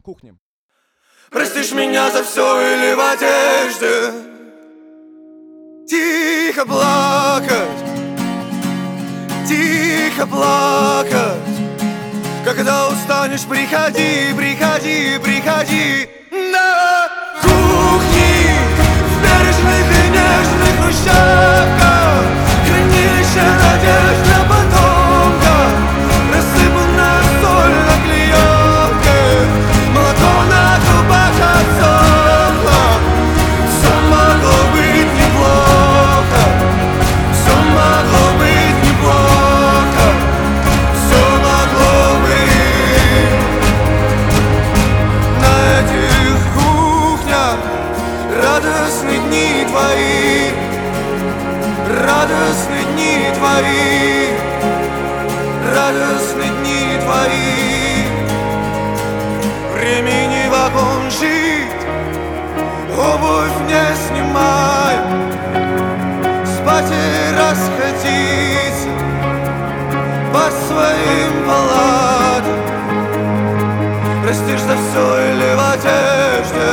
кухне. Простишь меня за все или в одежде тихо плакать, тихо плакать. Когда устанешь, приходи, приходи, приходи на кухни в бережных и нежных хрущевках, хранилище надежд на потомках, рассыпанная соль на клеенке, молоко на губах отсохло. Все могло быть неплохо, все могло быть неплохо, все могло быть. На этих кухнях радостные дни твои, радостные дни твои, радостные дни твои. Времени вагон жить, обувь не снимай, спать и расходиться по своим палатам. Простишь за все или в одежде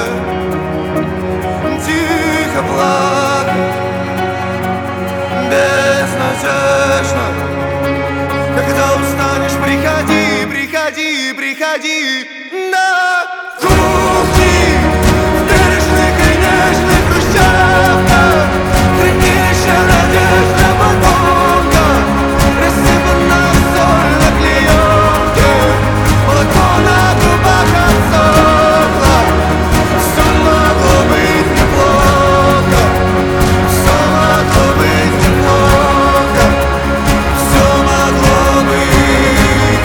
тихо плакать, безнадежно. Когда устанешь, приходи, приходи, приходи на кухни в бережных и нежных хрущевках, хранилище надежд на потомках, рассыпанная соль на клеенке, молоко на губах отсохло. Все могло быть неплохо, все могло быть неплохо, все могло быть.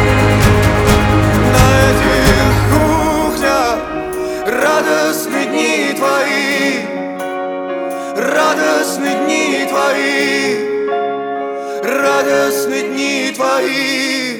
На этих кухнях радостные дни твои, радостные дни твои, радостные дни твои.